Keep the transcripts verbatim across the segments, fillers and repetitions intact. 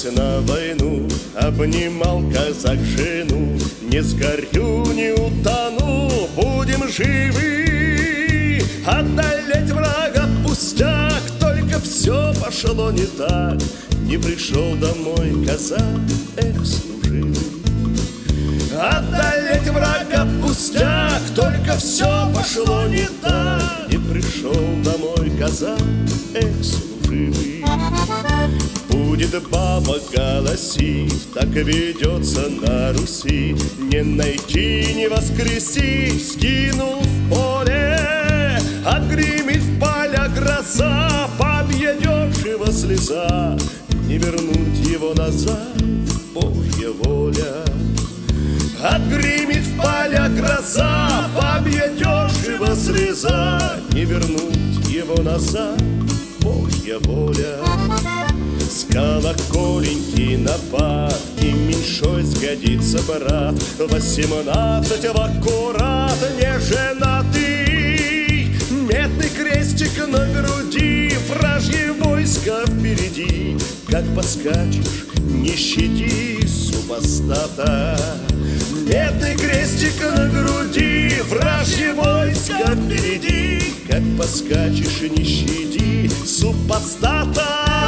Готовясь на войну, обнимал казак жену. Не сгорю, не утону, будем живы. Одолеть врага пустяк, только все пошло не так. Не пришел домой казак, эх, служивый. Одолеть врага пустяк, только все пошло не так. Не пришел домой казак, эх, служивый. Будет баба голосить, так ведется на Руси. Не найти, не воскресить, скинул в поле. Отгремит в поля гроза, бабья дешево слеза. Не вернуть его назад, Божья воля. Отгремит в поля гроза, бабья дешево слеза. Не вернуть его назад, Божья воля. С колоколеньки напад, и меньшой сгодится брат. Восемнадцать в аккурат, не женатый. Медный крестик на груди, вражье войско впереди. Как поскачешь, не щади супостата. Медный крестик на груди, вражье войско впереди. Как поскачешь, не щади супостата.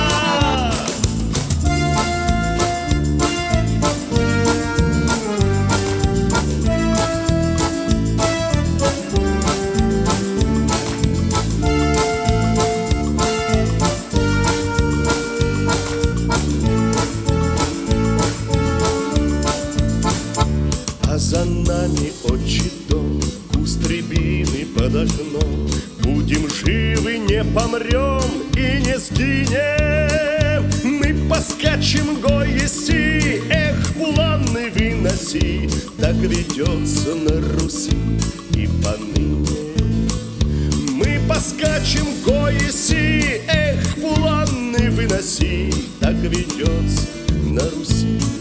А за нами отчий дом, куст рябины под окном. Будем живы, не помрем и не сгинем. Мы поскачем горести, эх, буланы выноси. Так ведется на Руси и поныне. Мы поскачем горести, эх, буланы выноси. Так ведется на Руси